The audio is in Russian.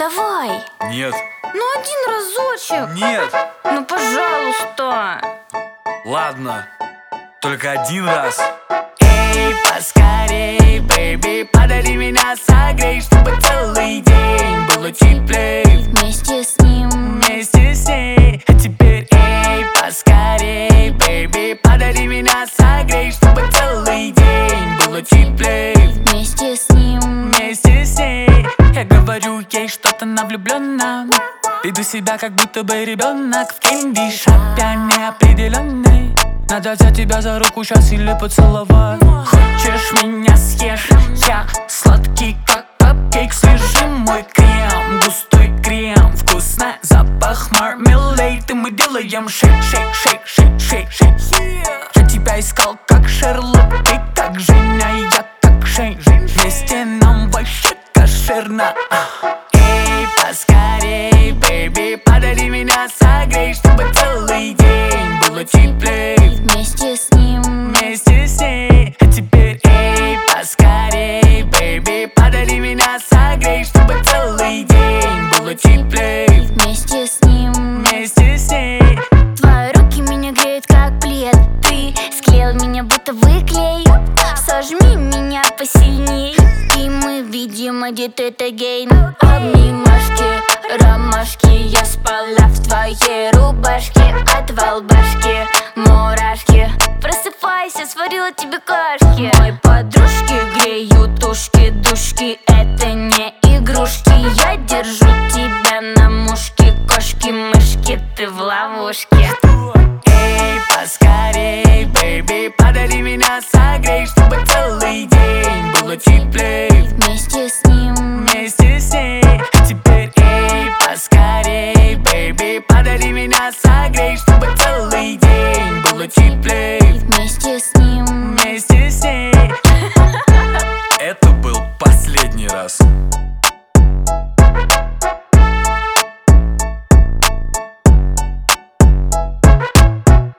давай. Нет. Ну один разочек. Нет. Ну пожалуйста. Ладно, только один раз. Эй, поскорей, бэйби, подари меня, согрей, чтобы целый день было теплей. Вместе с ним, Вместе с ней. А теперь, эй, поскорей, бэйби, подари меня, согрей, чтобы целый день было теплей. вместе с ним. Вместе с ней. Я говорю ей что-то на влюблённом. Веду себя как будто бы ребенок в кэнди шопе неопределенный. Надо взять тебя за руку сейчас или поцеловать. Хочешь меня съешь? Я сладкий как капкейк, свежий мой крем, густой крем, вкусно, запах мармелейд. И мы делаем шейк, шейк, шейк, шейк, шейк, шейк. Я тебя искал как Шерлок, ты как Женя, я как Жень. Вместе нам вообще кошерно. Эй, поскорей, бэйби, подари меня, согрей, чтобы целый день было теплей. Вместе с ним, Вместе с ней. А теперь, эй, поскорей, бэйби, подари меня, согрей, чтобы целый день было теплей. вместе с ним. Вместе с ней. Твои руки меня греют как плед. Ты склеил меня будто выклей. Сожми меня посильней, и мы видим один гейн. Обнимашки, ромашки, я спала в твоей рубашке. Отвал башки, мурашки. Просыпайся, сварила тебе кашки. Мои подружки греют ушки, душки, это не игрушки. Я держу тебя на мушке, кошки-мышки, ты в ловушке. Эй, поскорей, бэйби, подари меня, согрей, чтобы целый день было теплей. Вместе с ним, Вместе с ней. А теперь, эй, поскорей, бэйби, подари меня, согрей, чтобы целый день было теплей. вместе с ним. Вместе с ней.